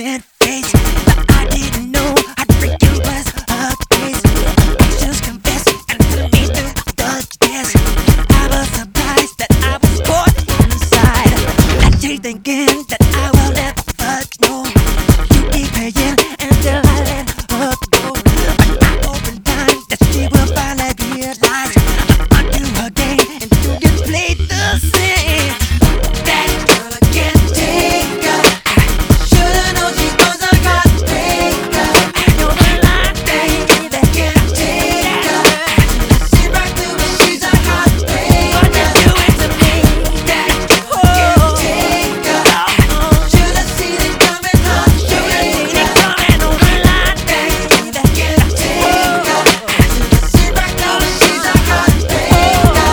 innocent face, but I didn't know how freaking was her case. Actions confess and put me through the test. I was surprised that I was caught inside. Actually thinking that I will never know. You keep paying until I let her go. But I open time that she will finally realize I'm undo her game and you get played the same. That girl I can't take her. Should've known she was a heartbreaker. You're the line, baby, that can't take her. Sit right through it, she's a heartbreaker. What you doing to me? That girl I can't take her. Should've seen it coming, should've seen it coming. On the line, baby, that can't take her. Sit right through it, she's a heartbreaker.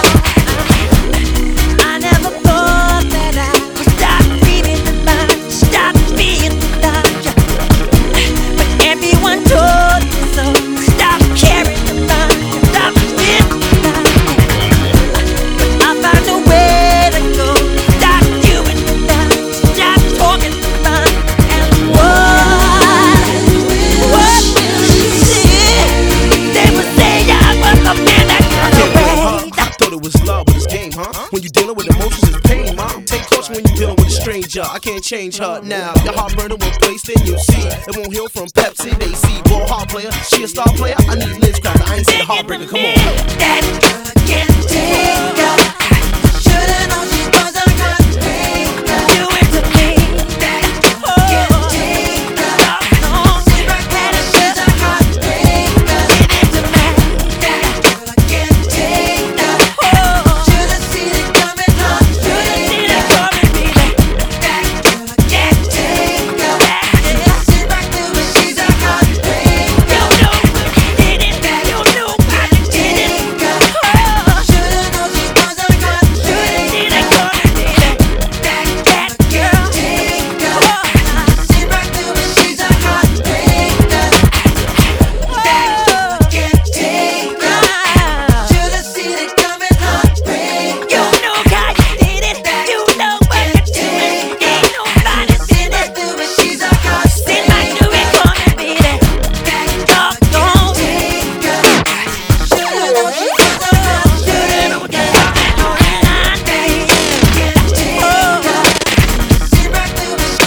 I never thought that I would stop reading the line, stop being the lie. But everyone told me so. Stop caring about it, stop being the lie. But I found a way to go. Stop doing the lie, stop talking about it. And what will she see? They would say I was a man that got away. I thought it was love, but it's game, huh? When you dealing with emotions, it's pain, mom. Take caution when you dealing with a stranger. I can't change her now. Your heart burning when placed in you see. It won't heal from Pepsi. They see ball heart player. She a star player. I need Liz Cracker. I ain't seen a heartbreaker. Come on. That girl I can't take her. Should've known she was a heartbreaker. Do it to me. That girl I can't take her. Sit right there, she's a heartbreaker. Give it to me. That girl I can't take her. Should've seen it coming, should've seen it coming, baby. That girl I can't take her. Sit right through it, she's a heartbreaker. You know I did it. You know I did it. Should've known she was a heartbreaker. Should've seen it coming, baby. That girl I can't take her. Sit right through it, she's a heartbreaker. That girl I can't take her. Should've seen it coming, heartbreaker. You know how you did it. You know what you did. Ain't nobody seen it. Through it, she's a heartbreaker. Sit right through it, coming, baby. That girl I can't take her. Should've known she was a heartbreaker. Should've known that on the line, baby. Can't take her. Sit right through it.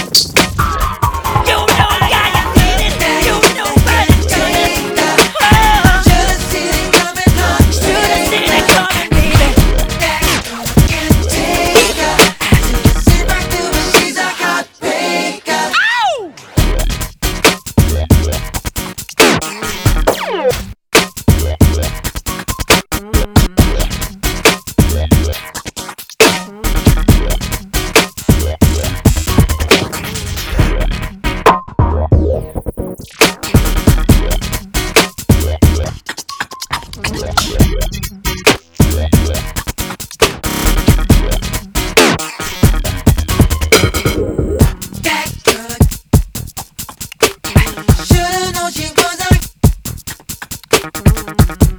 You know how you did it. You know what you did. Should've seen it coming, should've seen it coming, baby. That girl I can't take her. Sit right through it, she's a heartbreaker. That girl should've known she was a